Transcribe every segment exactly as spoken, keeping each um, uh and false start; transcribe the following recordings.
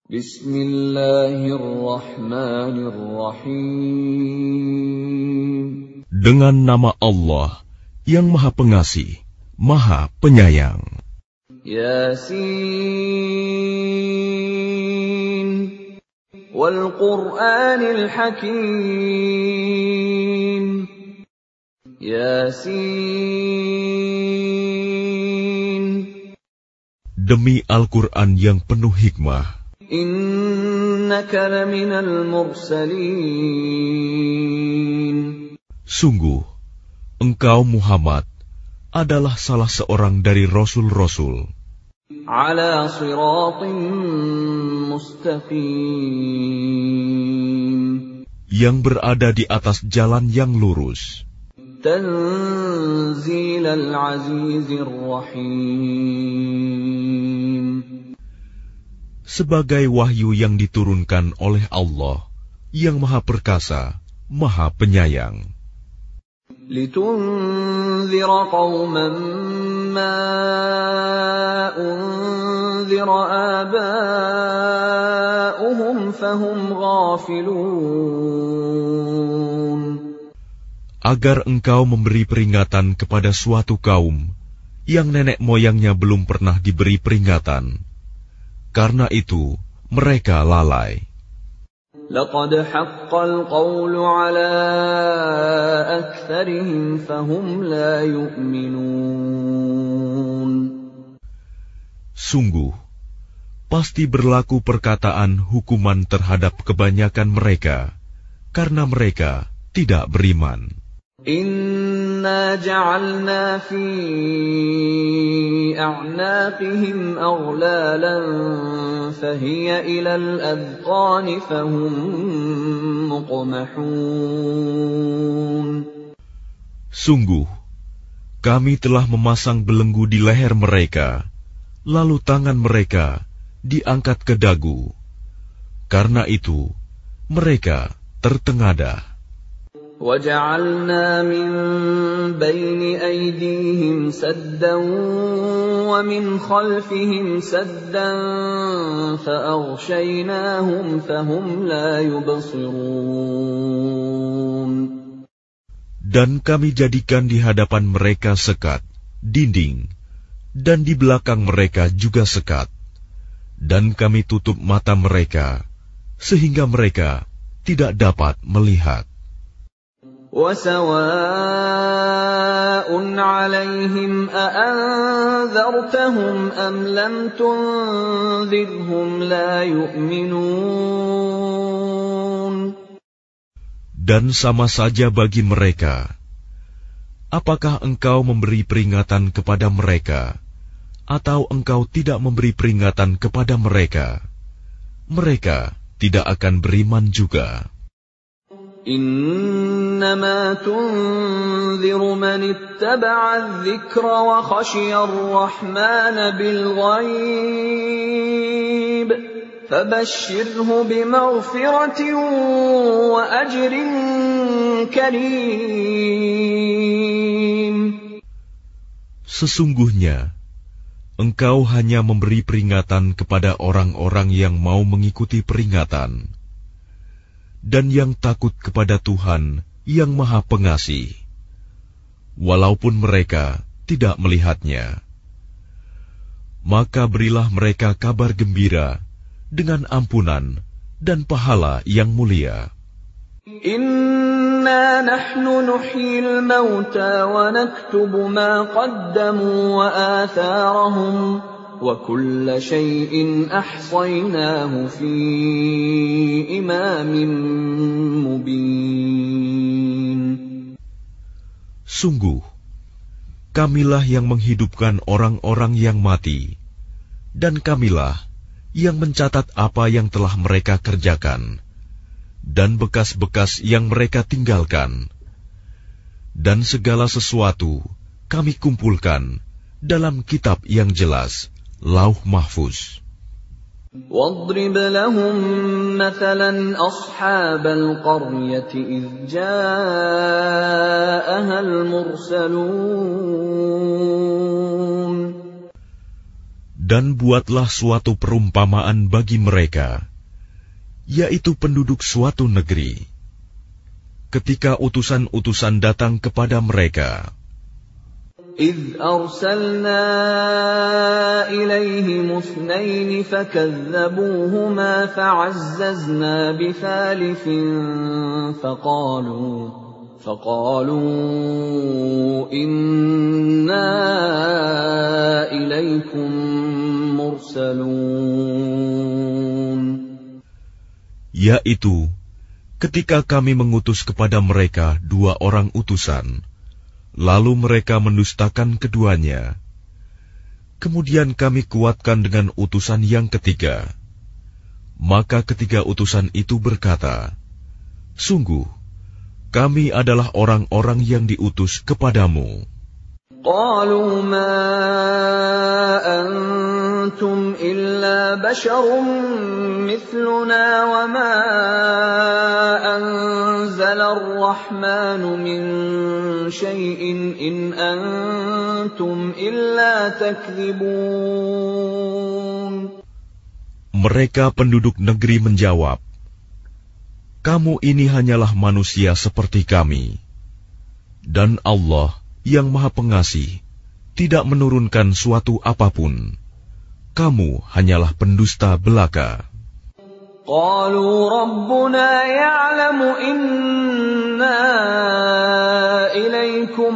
Bismillahirrahmanirrahim. Dengan nama Allah yang Maha Pengasih, Maha Penyayang. Yasin wal Qur'anil Hakim. Yasin. Demi Al-Quran yang penuh hikmah. Innaka laminal mursalin. Sungguh, engkau Muhammad adalah salah seorang dari Rasul-Rasul. Ala siratin mustaqim. Yang berada di atas jalan yang lurus. Tanzilal azizir rahim. Sebagai wahyu yang diturunkan oleh Allah yang Maha Perkasa, Maha Penyayang. Litunzira qauman ma unzira aba'uhum fahum ghafilun. Agar engkau memberi peringatan kepada suatu kaum yang nenek moyangnya belum pernah diberi peringatan. Karena itu, mereka lalai. Laqad haqqal qawlu ala aktsarihim fahum la yu'minun. Sungguh, pasti berlaku perkataan hukuman terhadap kebanyakan mereka, karena mereka tidak beriman. Inna ja'alna fi a'naqihim aghlalan fahiya ilal adqani fahum muqmahun. Sungguh, kami telah memasang belenggu di leher mereka, lalu tangan mereka diangkat ke dagu. Karena itu, mereka tertengadah. وَجَعَلْنَا مِنْ بَيْنِ أَيْدِيهِمْ سَدًّا وَمِنْ خَلْفِهِمْ سَدًّا فَأَغْشَيْنَاهُمْ فَهُمْ لَا يُبْصِرُونَ. Dan kami jadikan di hadapan mereka sekat, dinding, dan di belakang mereka juga sekat. Dan kami tutup mata mereka, sehingga mereka tidak dapat melihat. وَسَوَاءٌ عَلَيْهِمْ أَأَنذَرْتَهُمْ أَمْ لَمْ تُنذِرْهُمْ لَا يُؤْمِنُونَ. Dan sama saja bagi mereka, apakah engkau memberi peringatan kepada mereka, atau engkau tidak memberi peringatan kepada mereka, mereka tidak akan beriman juga. إنما تنذر من اتبع الذكر وخشي الرحمن بالغيب فبشره بمغفرة وأجر كريم. Sesungguhnya, engkau hanya memberi peringatan kepada orang-orang yang mau mengikuti peringatan, dan yang takut kepada Tuhan yang Maha Pengasih, walaupun mereka tidak melihatnya. Maka berilah mereka kabar gembira dengan ampunan dan pahala yang mulia. Inna nahnu nuhyil mauta wa naktubu ma qaddamu wa atharahum وَكُلَّ شَيْءٍ أَحْصَيْنَاهُ فِي إِمَامٍ مُبِينٍ. Sungguh, kamilah yang menghidupkan orang-orang yang mati, dan kamilah yang mencatat apa yang telah mereka kerjakan, dan bekas-bekas yang mereka tinggalkan. Dan segala sesuatu kami kumpulkan dalam kitab yang jelas, Lauh Mahfuz. وَاضْرِبْ لَهُمْ مَثَلًا أَصْحَابَ الْقَرْيَةِ إِذْ جَاءَهَا الْمُرْسَلُونَ. Dan buatlah suatu perumpamaan bagi mereka, yaitu penduduk suatu negeri. Ketika utusan-utusan datang kepada mereka, إِذْ أَرْسَلْنَا إِلَيْهِمُ اثْنَيْنِ فَكَذَّبُوهُمَا فَعَزَّزْنَا بِثَالِثٍ فَقَالُوا فَقَالُوا إِنَّا إِلَيْكُمْ مُرْسَلُونَ. Yaitu, ketika kami mengutus kepada mereka dua orang utusan, lalu mereka mendustakan keduanya. Kemudian kami kuatkan dengan utusan yang ketiga. Maka ketiga utusan itu berkata, sungguh, kami adalah orang-orang yang diutus kepadamu. قالوا ما أنتم إلا بشر مثلنا وما أنزل الرحمن من شيء إن أنتم إلا تكذبون. Mereka penduduk negeri menjawab, kamu ini hanyalah manusia seperti kami, dan Allah yang Maha Pengasih tidak menurunkan suatu apapun. Kamu hanyalah pendusta belaka. قالوا ربنا يعلم إنا إليكم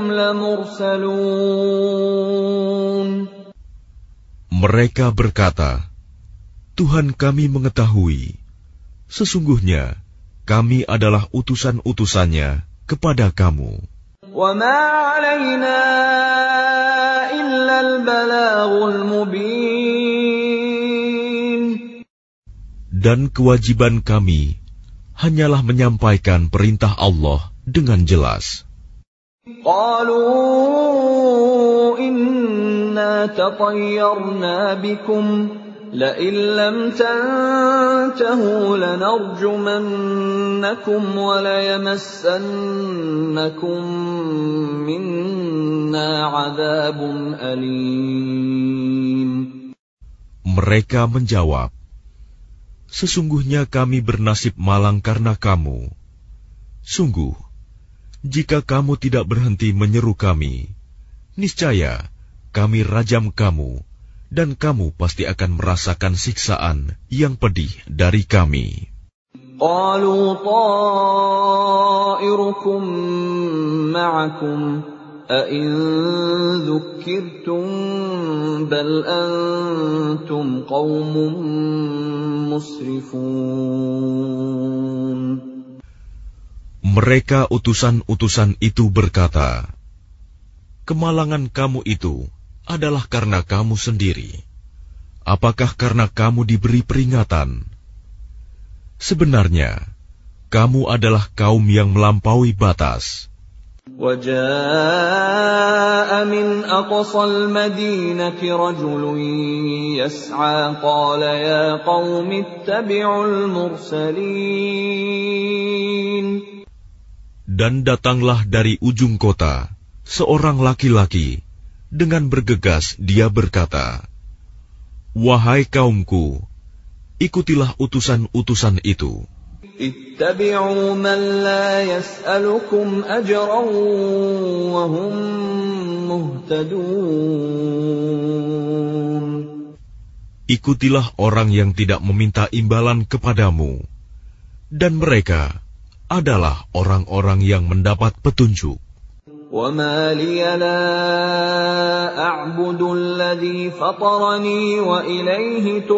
لمرسلون. Mereka berkata, Tuhan kami mengetahui, sesungguhnya kami adalah utusan-utusannya kepada kamu. وَمَا عَلَيْنَا إِلَّا الْبَلَاغُ الْمُبِينُ. Dan kewajiban kami hanyalah menyampaikan perintah Allah dengan jelas. قَالُوا إِنَّا تَطَيَّرْنَا بِكُمْ لَئِن لَّمْ تَنْتَهُوا لَنَرْجُمَنَّكُمْ وَلَيَمَسَّنَّكُمْ مِنَّا عَذَابٌ أَلِيمٌ. Mereka menjawab, sesungguhnya kami bernasib malang karena kamu. Sungguh, jika kamu tidak berhenti menyeru kami, niscaya kami rajam kamu, dan kamu pasti akan merasakan siksaan yang pedih dari kami. قَالُوا طَائِرُكُمْ مَعَكُمْ أَإِن ذُكِّرْتُمْ بَلْ أَنْتُمْ قَوْمٌ مُسْرِفُونَ. Mereka utusan-utusan itu berkata, kemalangan kamu itu adalah karena kamu sendiri. Apakah karena kamu diberi peringatan? Sebenarnya, kamu adalah kaum yang melampaui batas. وَجَاءَ مِنْ أَقْصَى الْمَدِينَةِ رَجُلٌ يَسْعَى قَالَ يَا قَوْمِ اتَّبِعُوا الْمُرْسَلِينَ. Dan datanglah dari ujung kota seorang laki-laki. Dengan bergegas dia berkata, wahai kaumku, ikutilah utusan-utusan itu. Ittabi'u man la yas'alukum ajran wa hum muhtadun. Ikutilah orang yang tidak meminta imbalan kepadamu, dan mereka adalah orang-orang yang mendapat petunjuk. وَمَا لِيَ لَا أَعْبُدُ الَّذِي فَطَرَنِي وَإِلَيْهِ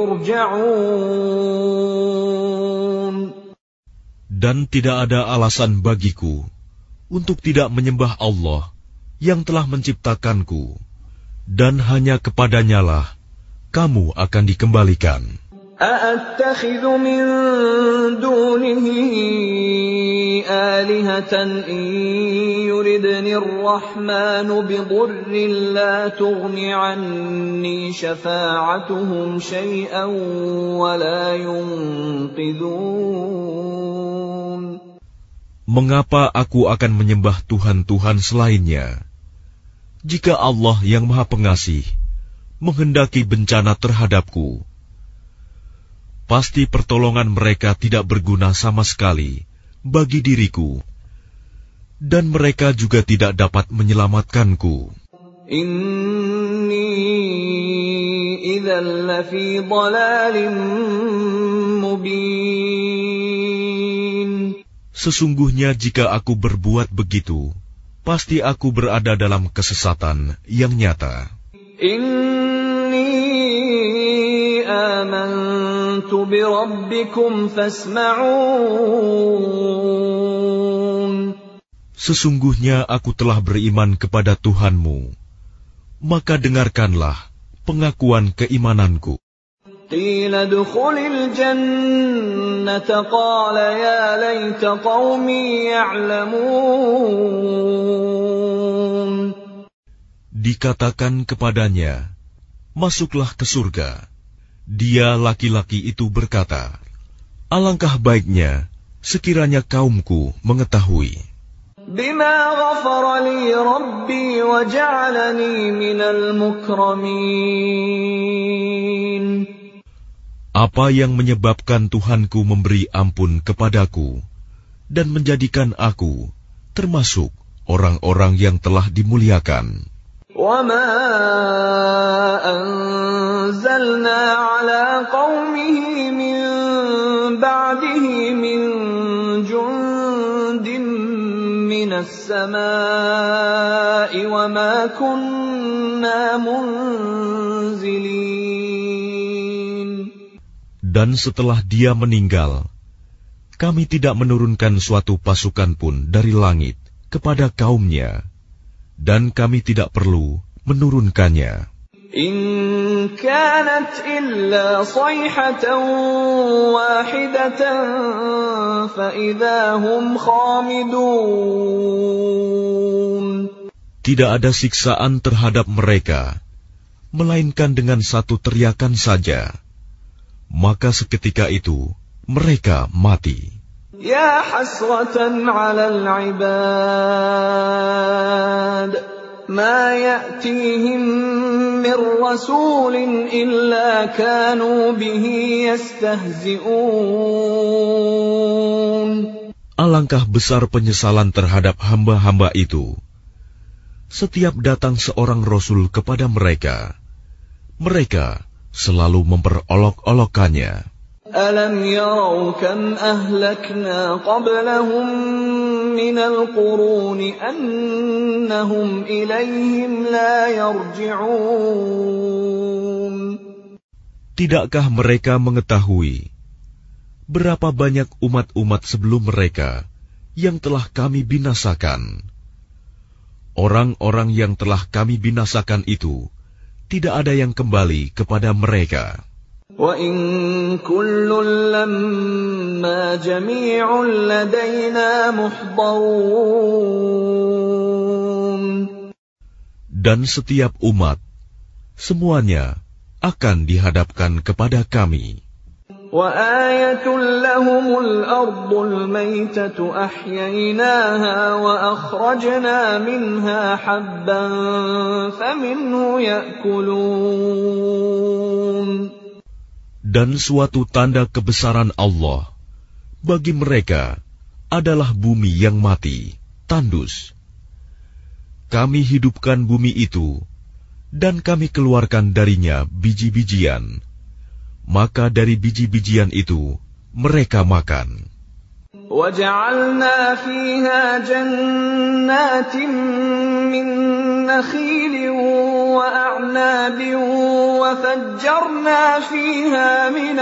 تُرْجَعُونَ. Dan tidak ada alasan bagiku untuk tidak menyembah Allah yang telah menciptakanku, dan hanya kepadanyalah kamu akan dikembalikan. أَأَتَّخِذُ مِن دُونِهِ آلِهَةً إِن يُرِدْنِ الرَّحْمَنُ بِضُرٍّ لَّا تُغْنِ عَنِّي شَفَاعَتُهُمْ شَيْئًا وَلَا يُنقِذُونَ. Mengapa aku akan menyembah Tuhan-Tuhan selainnya, jika Allah yang Maha Pengasih menghendaki bencana terhadapku, pasti pertolongan mereka tidak berguna sama sekali bagi diriku, dan mereka juga tidak dapat menyelamatkanku. Inni idzan lafi dhalalin mubin. Sesungguhnya jika aku berbuat begitu, pasti aku berada dalam kesesatan yang nyata. Inni amantu bi rabbikum fasma'un. Sesungguhnya aku telah beriman kepada Tuhanmu, maka dengarkanlah pengakuan keimananku. Qila dukhulil jannata qala ya laita qaumi ya'lamun. Dikatakan kepadanya, masuklah ke surga. Dia laki-laki itu berkata, alangkah baiknya sekiranya kaumku mengetahui. Bima ghafara li rabbi wa ja'alani minal mukramin. Apa yang menyebabkan Tuhanku memberi ampun kepadaku dan menjadikan aku termasuk orang-orang yang telah dimuliakan. وَمَا أَنزَلْنَا عَلَىٰ قَوْمِهِ مِن بَعْدِهِ مِن جُندٍ مِّنَ السَّمَاءِ وَمَا كُنَّا مُنزِلِينَ. Dan setelah dia meninggal, kami tidak menurunkan suatu pasukan pun dari langit kepada kaumnya, dan kami tidak perlu menurunkannya. In kanat illa sayhatan wahidatan fa idza hum khamidun. Tidak ada siksaan terhadap mereka, melainkan dengan satu teriakan saja. Maka seketika itu mereka mati. Ya hasratan 'alal 'ibad ma ya'tihim min rasulin illa kanu bihi yastahzi'un. Alangkah besar penyesalan terhadap hamba-hamba itu. Setiap datang seorang rasul kepada mereka, mereka selalu memperolok-olokkannya. Alam yarau kam ahlakna qablahum minal quruni annahum ilayhim la yarji'un. Tidakkah mereka mengetahui berapa banyak umat-umat sebelum mereka yang telah kami binasakan? Orang-orang yang telah kami binasakan itu tidak ada yang kembali kepada mereka. Wa in kullun lamma jami'un ladaina muhdarun. Dan setiap umat, semuanya akan dihadapkan kepada kami. Wa ayatun lahumul ardul maytatu ahyaynaha wa akhrajna minha habban faminhu ya'kulun. Dan suatu tanda kebesaran Allah bagi mereka adalah bumi yang mati, tandus. Kami hidupkan bumi itu, dan kami keluarkan darinya biji-bijian. Maka dari biji-bijian itu mereka makan. وَجَعَلْنَا فِيهَا جَنَّاتٍ مِّن نَّخِيلٍ وَأَعْنَابٍ وَفَجَّرْنَا فِيهَا مِنَ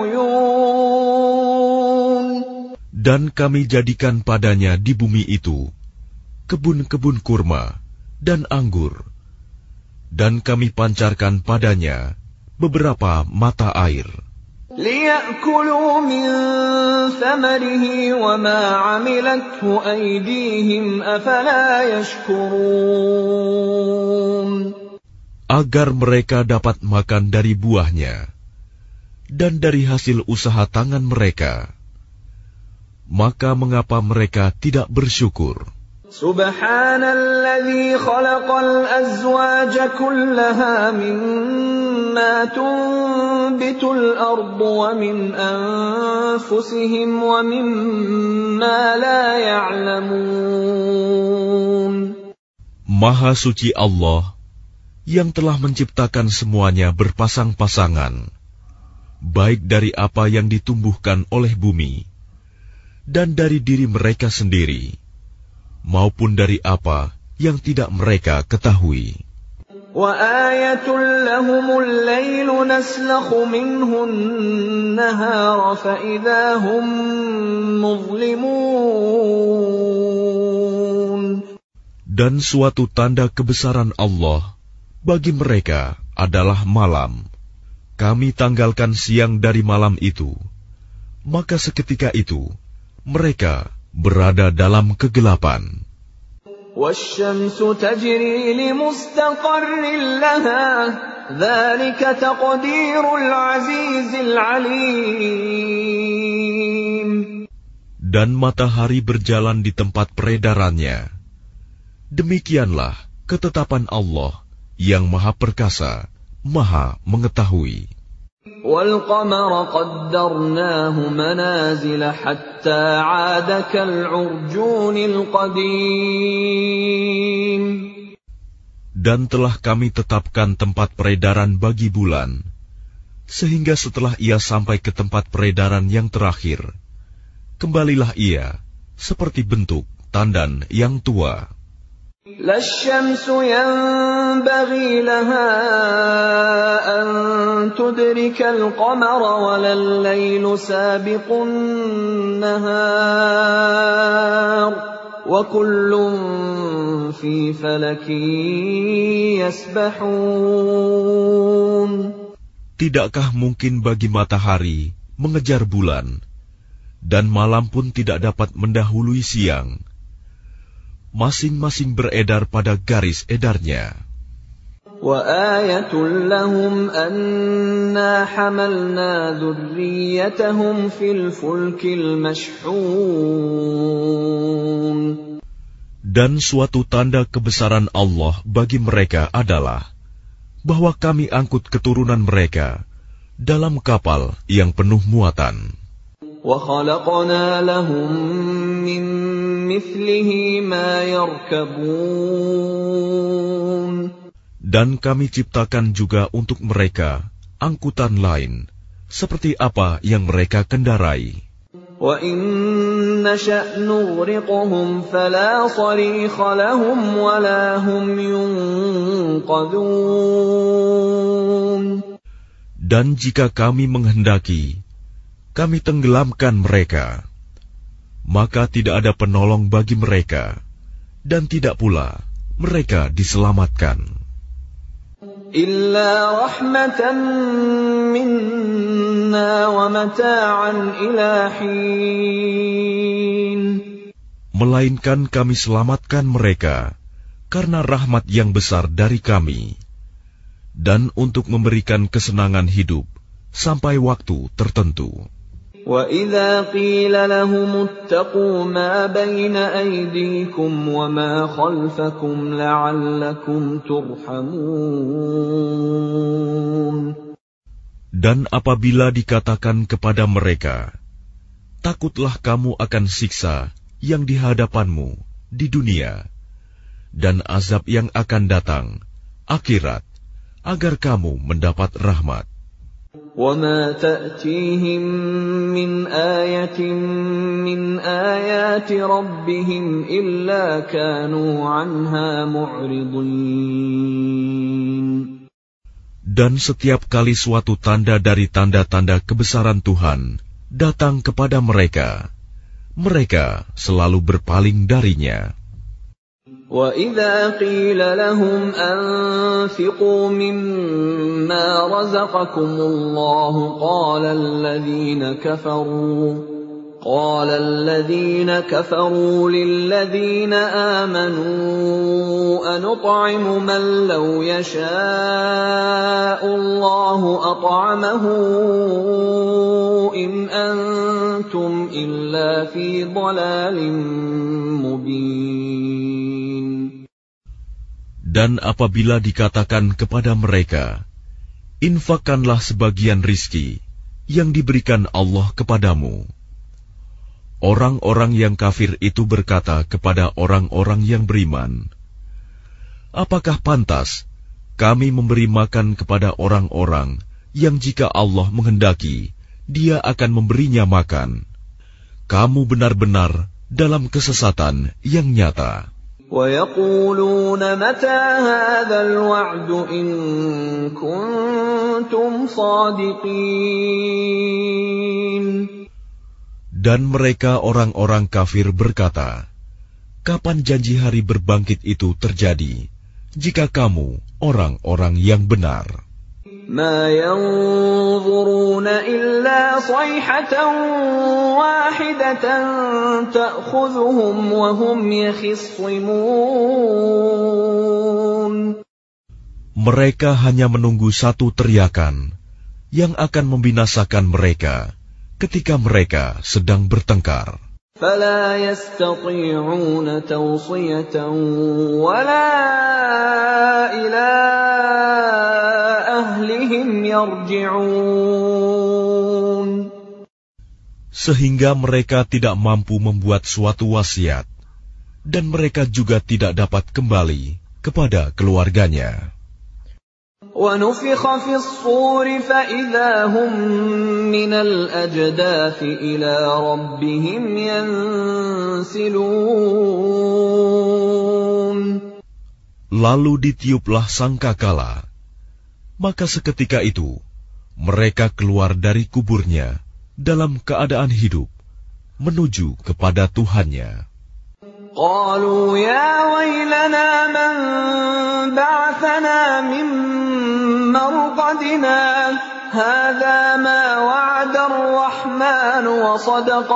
الْعُيُونِ. Dan kami jadikan padanya di bumi itu kebun-kebun kurma dan anggur, dan kami pancarkan padanya beberapa mata air. لِيَأْكُلُوا مِن ثَمَرِهِ وَمَا عَمِلَتْهُ أَيْدِيهِمْ أَفَلَا يَشْكُرُونَ. Agar mereka dapat makan dari buahnya dan dari hasil usaha tangan mereka. Maka mengapa mereka tidak bersyukur? Subhanalladzi khalaqal azwaja kullaha mimma tunbitul ardu wa min anfusihim wa mimma la ya'lamun. Maha suci Allah yang telah menciptakan semuanya berpasang-pasangan, baik dari apa yang ditumbuhkan oleh bumi dan dari diri mereka sendiri, maupun dari apa yang tidak mereka ketahui. وَآيَةٌ لَهُمُ اللَّيْلُ نَسْلَخُ مِنْهُ النَّهَارَ فَإِذَا هُمْ مُظْلِمُونَ. Dan suatu tanda kebesaran Allah bagi mereka adalah malam. Kami tanggalkan siang dari malam itu, maka seketika itu mereka berada dalam kegelapan. وَالشَّمْسُ تَجْرِي لِمُسْتَقَرٍّ لَهَا ذَلِكَ تَقْدِيرُ الْعَزِيزِ الْعَلِيمِ. Dan matahari berjalan di tempat peredarannya. Demikianlah ketetapan Allah yang Maha Perkasa, Maha Mengetahui. وَالْقَمَرَ قَدَّرْنَاهُ مَنَازِلَ حَتَّى عَادَ كَالْعُرْجُونِ الْقَدِيمِ. Dan telah kami tetapkan tempat peredaran bagi bulan, sehingga setelah ia sampai ke tempat peredaran yang terakhir, kembalilah ia seperti bentuk tandan yang tua. لا الشمس ينبغي لها أن تدرك القمر ولا الليل سابق النهار وكل في فلك يسبحون. Tidakkah mungkin bagi matahari mengejar bulan, dan malam pun tidak dapat mendahului siang? Masing-masing beredar pada garis edarnya. وَآيَةٌ لَهُمْ أَنَّا حَمَلْنَا ذُرِّيَّتَهُمْ فِي الْفُلْكِ الْمَشْحُونِ. Dan suatu tanda kebesaran Allah bagi mereka adalah bahwa kami angkut keturunan mereka dalam kapal yang penuh muatan. وَخَلَقْنَا لَهُم مِّن مِّثْلِهِ مَا يَرْكَبُونَ. Dan kami ciptakan juga untuk mereka angkutan lain, seperti apa yang mereka kendarai. وَإِن نَّشَأْ نُغْرِقْهُمْ فَلَا صَرِيخَ لَهُمْ وَلَا هُمْ يُنقَذُونَ. Dan jika kami menghendaki, kami tenggelamkan mereka, maka tidak ada penolong bagi mereka, dan tidak pula mereka diselamatkan. Illa rahmatan minna wa mata'an ila hin. Melainkan kami selamatkan mereka karena rahmat yang besar dari kami, dan untuk memberikan kesenangan hidup sampai waktu tertentu. وَإِذَا قِيلَ لَهُمُ اتَّقُوا مَا بَيْنَ أَيْدِيكُمْ وَمَا خَلْفَكُمْ لَعَلَّكُمْ تُرْحَمُونَ. Dan apabila dikatakan kepada mereka, takutlah kamu akan siksa yang di hadapanmu di dunia, dan azab yang akan datang, akhirat, agar kamu mendapat rahmat. وَمَا تَأْتِيهِمْ مِنْ آيَةٍ مِنْ آيَاتِ رَبِّهِمْ إِلَّا كَانُوا عَنْهَا مُعْرِضِينَ. Dan setiap kali suatu tanda dari tanda-tanda kebesaran Tuhan datang kepada mereka, mereka selalu berpaling darinya. وَإِذَا قِيلَ لَهُمْ أَنفِقُوا مِمَّا رَزَقَكُمُ اللَّهُ قَالَ الَّذِينَ كَفَرُوا قَالَ الَّذِينَ كَفَرُوا لِلَّذِينَ آمَنُوا أَنُطْعِمُ مَن لَّوْ يَشَاءُ اللَّهُ أَطْعَمَهُ إِنْ أَنتُمْ إِلَّا فِي ضَلَالٍ مُّبِينٍ. Dan apabila dikatakan kepada mereka, infakkanlah sebagian rizki yang diberikan Allah kepadamu, orang-orang yang kafir itu berkata kepada orang-orang yang beriman, apakah pantas kami memberi makan kepada orang-orang yang jika Allah menghendaki, Dia akan memberinya makan? Kamu benar-benar dalam kesesatan yang nyata. وَيَقُولُونَ مَتَى هَذَا الْوَعْدُ إِن كُنتُمْ صَادِقِينَ. Dan mereka orang-orang kafir berkata, kapan janji hari berbangkit itu terjadi, jika kamu orang-orang yang benar? مَا يَنظُرُونَ إِلَّا صَيْحَةً وَاحِدَةً تَأْخُذُهُمْ وَهُمْ يَخِصِّمُونَ. Mereka hanya menunggu satu teriakan yang akan membinasakan mereka ketika mereka sedang bertengkar. فَلَا يَسْتَطِيعُونَ تَوْصِيَةً وَلَا إِلَى أَهْلِهِمْ يَرْجِعُونَ. Sehingga mereka tidak mampu membuat suatu wasiat, dan mereka juga tidak dapat kembali kepada keluarganya. وَنُفِخَ فِي الصُّورِ فَإِذَا هُمْ مِنَ الْأَجْدَاثِ إِلَى رَبِّهِمْ يَنْسِلُونَ. Lalu ditiuplah sangkakala, maka seketika itu mereka keluar dari kuburnya dalam keadaan hidup menuju kepada Tuhannya. قالوا يا ويلنا من بعثنا من مرقدنا هذا ما وعد الرحمن وصدق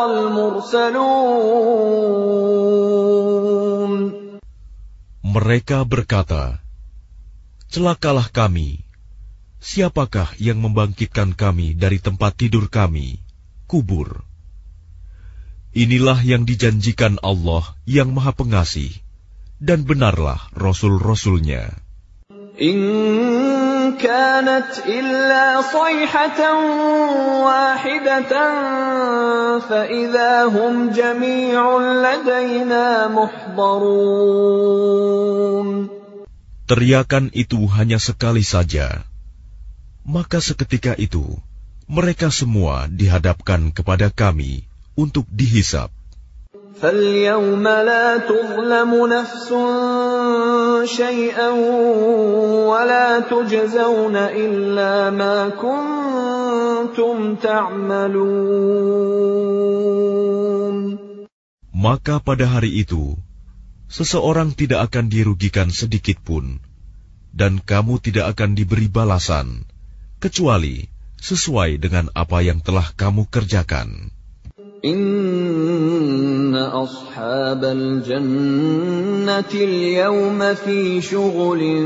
المرسلون. Mereka berkata, celakalah kami, siapakah yang membangkitkan kami dari tempat tidur kami, kubur? Inilah yang dijanjikan Allah yang Maha Pengasih, dan benarlah Rasul-Rasulnya. In kanat illa sayhatan wahidatan fa idza hum jami'un ladaina muhdarun. Teriakan itu hanya sekali saja, maka seketika itu mereka semua dihadapkan kepada kami untuk dihisab. فَالْيَوْمَ لَا تُظْلَمُ نَفْسٌ شَيْئًا وَلَا تُجْزَوْنَ إِلَّا مَا كُنتُمْ تَعْمَلُونَ. Maka pada hari itu, seseorang tidak akan dirugikan sedikit pun, dan kamu tidak akan diberi balasan, kecuali sesuai dengan apa yang telah kamu kerjakan. Inna ashabal jannati al-yawma fi syughulin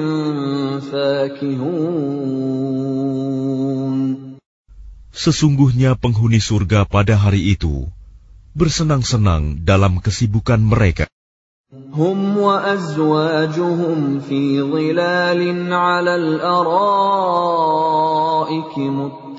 fakihun. Sesungguhnya penghuni surga pada hari itu bersenang-senang dalam kesibukan mereka. Hum wa azwajuhum fi dhilalin 'alal araiki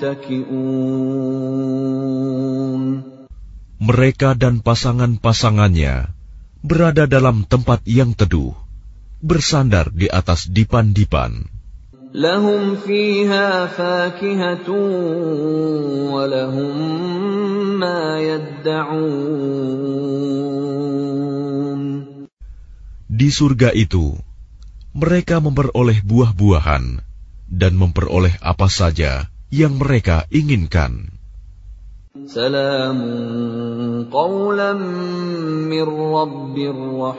muttaki'un. Mereka dan pasangan-pasangannya berada dalam tempat yang teduh, bersandar di atas dipan-dipan. Lahum fiha fakihatun wa lahum ma yadda'un. Di surga itu, mereka memperoleh buah-buahan dan memperoleh apa saja yang mereka inginkan. Salamun qawlan min rabbir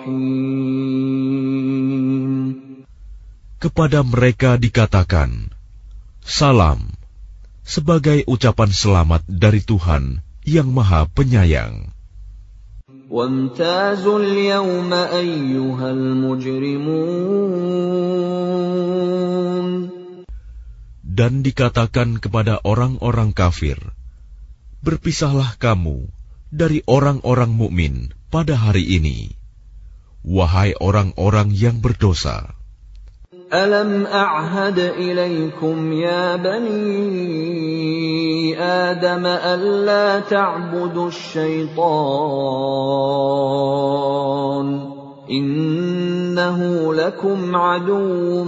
rahim. Kepada mereka dikatakan, salam, sebagai ucapan selamat dari Tuhan yang Maha Penyayang. Wamtazul yawma ayyuhal mujrimun. Dan dikatakan kepada orang-orang kafir, berpisahlah kamu dari orang-orang mukmin pada hari ini, wahai orang-orang yang berdosa. ألم أعهد إليكم يا بني آدم ألا تعبدوا الشيطان إنه لكم عدو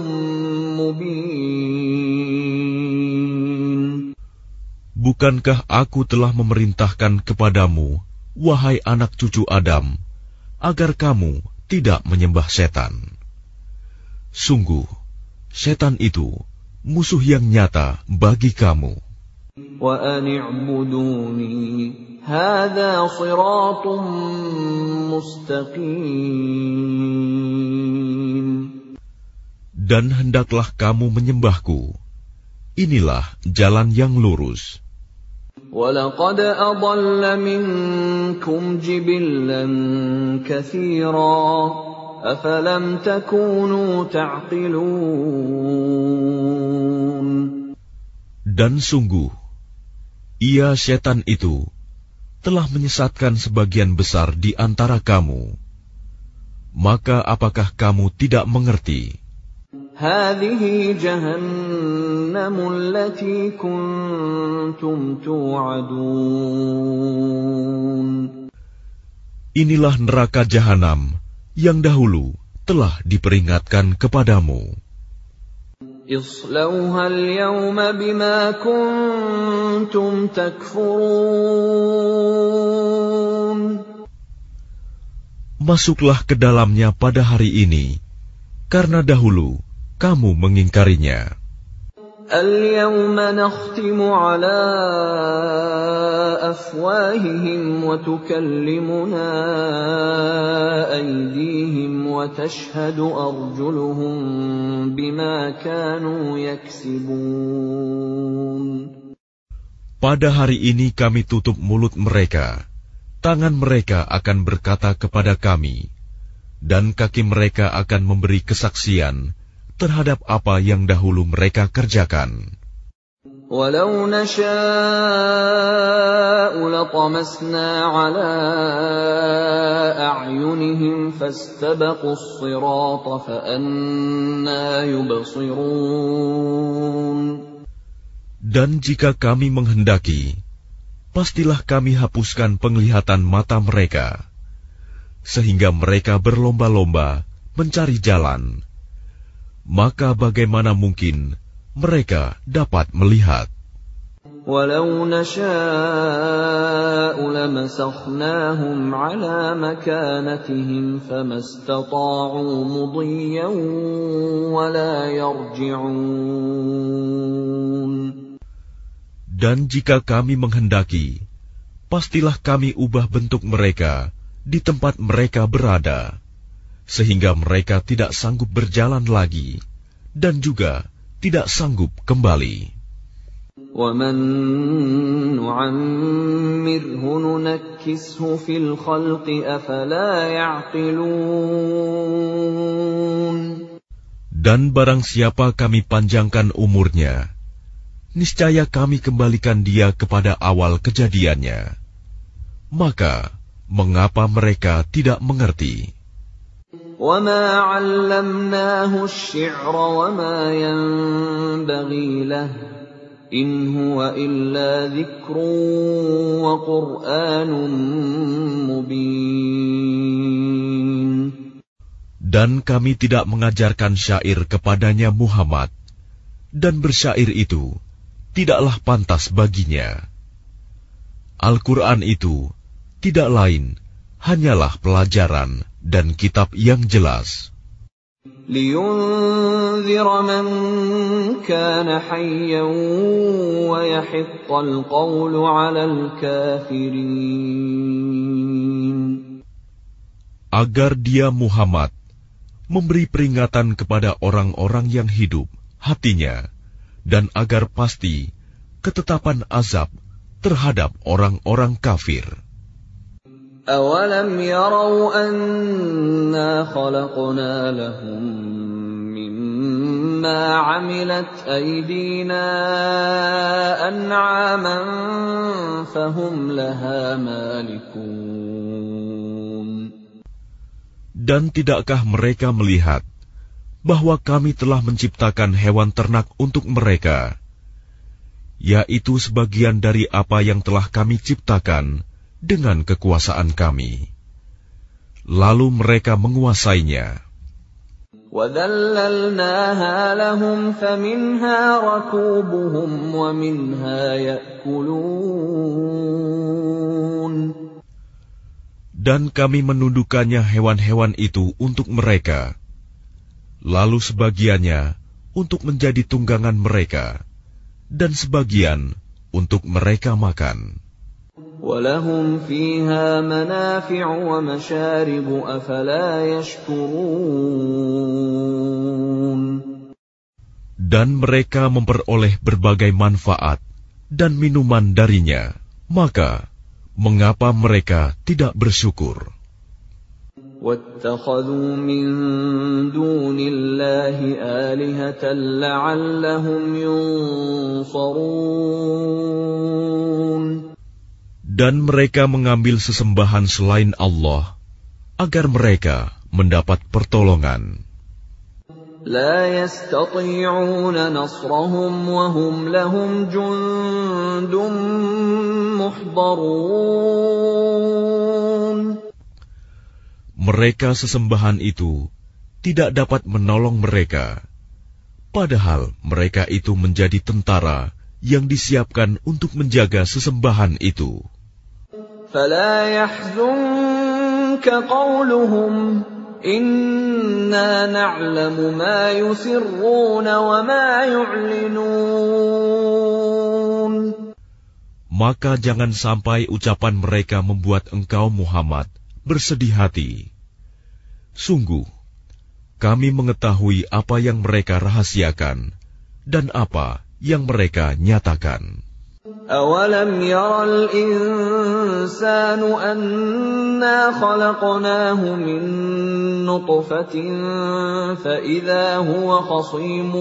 مبين. Bukankah aku telah memerintahkan kepadamu, wahai anak cucu Adam, agar kamu tidak menyembah setan? Sungguh, setan itu musuh yang nyata bagi kamu. Wa an i'buduni hadza shiratun mustaqim. Dan hendaklah kamu menyembahku. Inilah jalan yang lurus. وَلَقَدْ أَضَلَّ مِنكُمْ جِبِلًّا كَثِيرًا أَفَلَمْ تَكُونُوا تَعْقِلُونَ. Dan sungguh, ia setan itu telah menyesatkan sebagian besar di antara kamu. Maka apakah kamu tidak mengerti? هذه جهنم التي كنتم توعدون. Inilah neraka jahanam yang dahulu telah diperingatkan kepadamu. اصلوها اليوم بما كنتم تكفرون. Masuklah ke dalamnya pada hari ini, karena dahulu kamu mengingkarinya. اليوم نختم على أفواههم وتكلمنا أيديهم وتشهد أرجلهم بما كانوا يكسبون. Pada hari ini kami tutup mulut mereka, tangan mereka akan berkata kepada kami, dan kaki mereka akan memberi kesaksian terhadap apa yang dahulu mereka kerjakan. Walau nasha'u latamasna ala a'yunihim fastabaqus sirata fa anna yubsirun. Dan jika kami menghendaki, pastilah kami hapuskan penglihatan mata mereka, sehingga mereka berlomba-lomba mencari jalan. Maka bagaimana mungkin mereka dapat melihat? Walau nasha'u lamasakhnahum ala makanatihim famastata'u mudiyyan wala yarji'un. Dan jika kami menghendaki, pastilah kami ubah bentuk mereka di tempat mereka berada, sehingga mereka tidak sanggup berjalan lagi, dan juga tidak sanggup kembali. وَمَن نُّعَمِّرْهُ نُنَكِّسْهُ فِي الْخَلْقِ أَفَلَا يَعْقِلُونَ. Dan barang siapa kami panjangkan umurnya, niscaya kami kembalikan dia kepada awal kejadiannya. Maka, mengapa mereka tidak mengerti? وَمَا عَلَّمْنَاهُ الشِّعْرَ وَمَا يَنبَغِي لَهُ إِنْ هُوَ إِلَّا ذِكْرٌ وَقُرْآنٌ مُبِينٌ. Dan kami tidak mengajarkan syair kepadanya Muhammad, dan bersyair itu tidaklah pantas baginya. Al-Quran itu tidak lain hanyalah pelajaran dan kitab yang jelas. لِيُنذِرَ مَن كَانَ حَيًّا وَيَحِقَّ الْقَوْلُ عَلَى الْكَافِرِينَ. Agar dia Muhammad memberi peringatan kepada orang-orang yang hidup hatinya, dan agar pasti ketetapan azab terhadap orang-orang kafir. أَوَلَمْ يَرَوْا أَنَّا خَلَقْنَا لَهُم مِّمَّا عَمِلَتْ أَيْدِينَا أَنْعَامًا فَهُمْ لَهَا مَالِكُونَ. Dan tidakkah mereka melihat bahwa kami telah menciptakan hewan ternak untuk mereka, yaitu sebagian dari apa yang telah kami ciptakan dengan kekuasaan kami. Lalu mereka menguasainya. وَذَلَّلْنَاهَا لَهُمْ فَمِنْهَا رَكُوبُهُمْ وَمِنْهَا يَأْكُلُونَ. Dan kami menundukkannya hewan-hewan itu untuk mereka, lalu sebagiannya untuk menjadi tunggangan mereka, dan sebagian untuk mereka makan. وَلَهُمْ فِيهَا مَنَافِعُ وَمَشَارِبُ أَفَلَا يَشْكُرُونَ. Dan mereka memperoleh berbagai manfaat dan minuman darinya, maka mengapa mereka tidak bersyukur? وَاتَّخَذُوا مِن دُونِ اللَّهِ آلِهَةً لَّعَلَّهُمْ يُنصَرُونَ. Dan mereka mengambil sesembahan selain Allah, agar mereka mendapat pertolongan. لا يستطيعون نصرهم وهم لهم جند محضرون. Mereka sesembahan itu tidak dapat menolong mereka, padahal mereka itu menjadi tentara yang disiapkan untuk menjaga sesembahan itu. فلا يحزنك قولهم إنا نعلم ما يسرون وما يعلنون. Maka jangan sampai ucapan mereka membuat engkau Muhammad bersedih hati. Sungguh, kami mengetahui apa yang mereka rahasiakan dan apa yang mereka nyatakan. أَوَلَمْ يَرَ الْإِنسَانُ أَنَّا خَلَقْنَاهُ مِن نُّطْفَةٍ فَإِذَا هُوَ خَصِيمٌ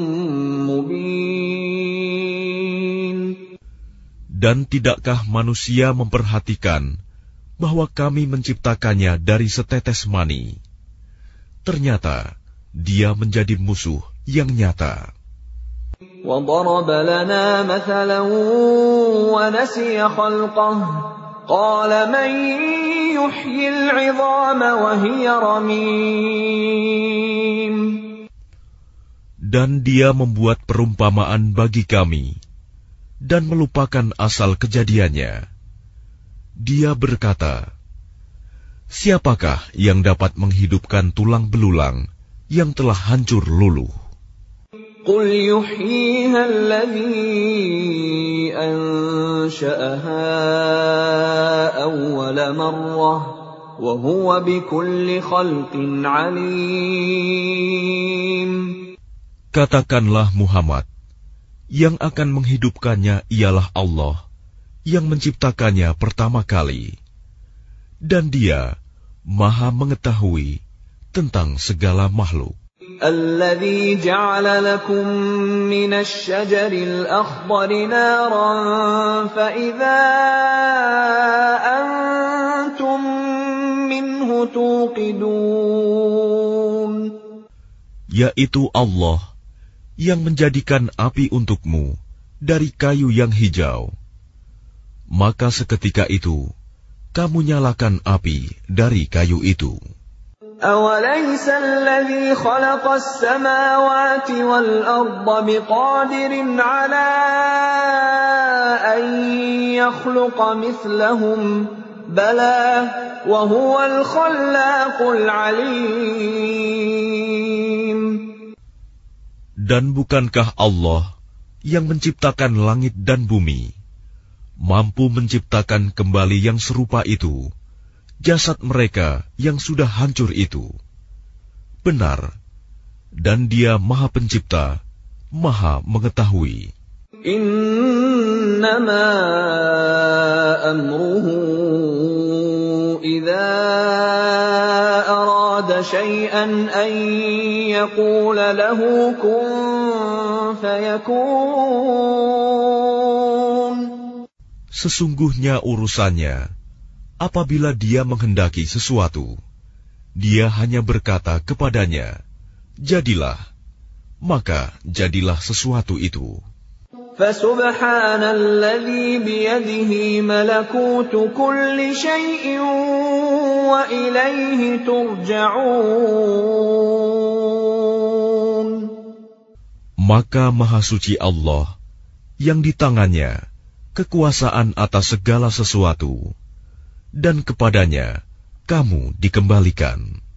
مُّبِينٌ. Dan tidakkah manusia memperhatikan bahwa kami menciptakannya dari setetes mani? Ternyata dia menjadi musuh yang nyata. وَضَرَبَ لَنَا مَثَلًا وَنَسِيَ خَلْقَهُ قَالَ مَن يُحْيِي الْعِظَامَ وَهِيَ رَمِيمٌ. Dan dia membuat perumpamaan bagi kami dan melupakan asal kejadiannya. Dia berkata, siapakah yang dapat menghidupkan tulang belulang yang telah hancur luluh? قُلْ يُحْيِيهَا الَّذِي أَنشَأَهَا أَوَّلَ مَرَّةٍ وَهُوَ بِكُلِّ خَلْقٍ عَلِيمٌ. Katakanlah Muhammad, yang akan menghidupkannya ialah Allah, yang menciptakannya pertama kali, dan Dia Maha mengetahui tentang segala makhluk. الذي جعل لكم من الشجر الأخضر نارا فإذا أنتم منه توقدون. Yaitu Allah yang menjadikan api untukmu dari kayu yang hijau. Maka seketika itu kamu nyalakan api dari kayu itu. أَوَلَيْسَ الَّذِي خَلَقَ السَّمَاوَاتِ وَالْأَرْضَ بِقَادِرٍ عَلَىٰ أَن يَخْلُقَ مِثْلَهُم بَلَىٰ وَهُوَ الْخَلَّاقُ الْعَلِيمُ. Dan bukankah Allah yang menciptakan langit dan bumi mampu menciptakan kembali yang serupa itu, jasad mereka yang sudah hancur itu? Benar, dan Dia Maha Pencipta, Maha Mengetahui. Innama amruhu idza arada syai'an an yaqula lahu kun fayakun. Sesungguhnya urusannya, apabila Dia menghendaki sesuatu, Dia hanya berkata kepadanya, jadilah, maka jadilah sesuatu itu. فَسُبْحَانَ الَّذِي بِيَدِهِ مَلَكُوتُ كُلِّ شَيْءٍ وَإِلَيْهِ تُرْجَعُونَ. Maka Maha Suci Allah, yang di tangannya kekuasaan atas segala sesuatu, dan kepadanya kamu dikembalikan.